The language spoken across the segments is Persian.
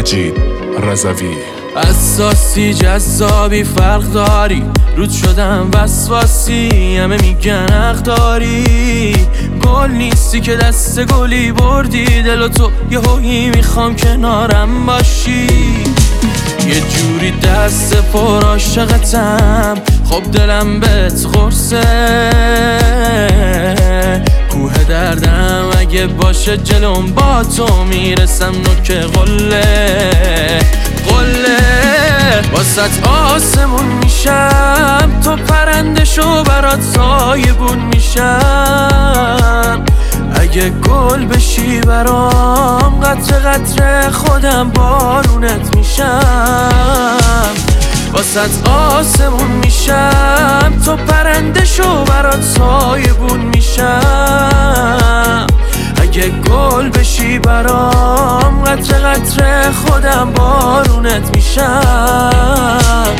مجید رضوی. اساسی جذابی فرق داری، رود شدم وسواسی، همه میگن حق داری. گل نیستی که دست گلی بردی دل و تو یه هویی میخوام کنارم باشی. یه جوری دست پر عاشقتم، خب دلم بهت قرصه. کوه دردم اگه باشه جلوم با تو میرسم نوک قله. واسط آسمون میشم، تو پرنده شو برات سایبون میشم. اگه گل بشی برام قطره قطره خودم بارونت میشم. واسط آسمون میشم، تو پرنده شو برات سایبون میشم. اگه گل بشی برام قطره قطره خودم بارونت میشم.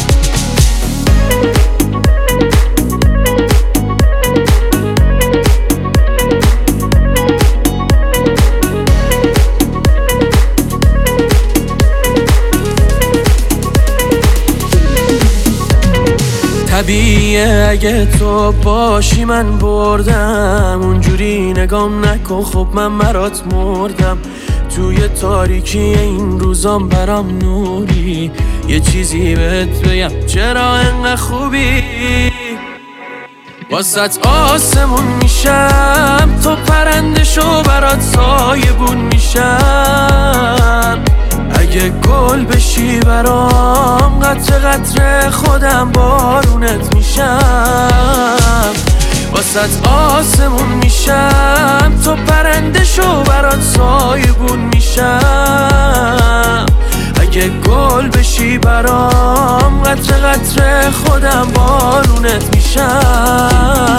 طبیعیه اگه تو باشی من بردم، اونجوری نگام نکن خب من برات مردم. توی تاریکی این روزام برام نوری، یه چیزی بهت بگم چرا انقدر خوبی. واسط آسمون میشم، تو پرنده شو برات سایبون میشم. اگه گل بشی برام قطره قطره خودم بارونت میشم. واسط آسمون میشم، تو پرنده شو برات سایبون میشم. اگه گل بشی برام قطره قطره خودم بارونت میشم.